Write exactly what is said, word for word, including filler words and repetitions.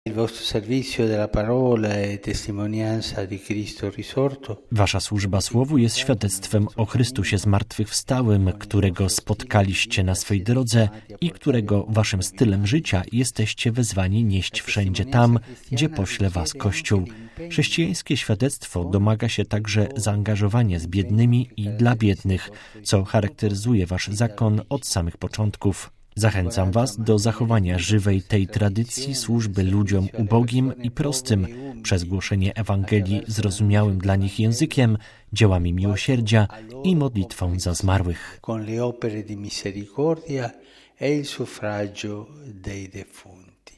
Wasza służba Słowu jest świadectwem o Chrystusie zmartwychwstałym, którego spotkaliście na swej drodze i którego waszym stylem życia jesteście wezwani nieść wszędzie tam, gdzie pośle was Kościół. Chrześcijańskie świadectwo domaga się także zaangażowania z biednymi i dla biednych, co charakteryzuje wasz zakon od samych początków. Zachęcam was do zachowania żywej tej tradycji służby ludziom ubogim i prostym przez głoszenie Ewangelii zrozumiałym dla nich językiem, dziełami miłosierdzia i modlitwą za zmarłych.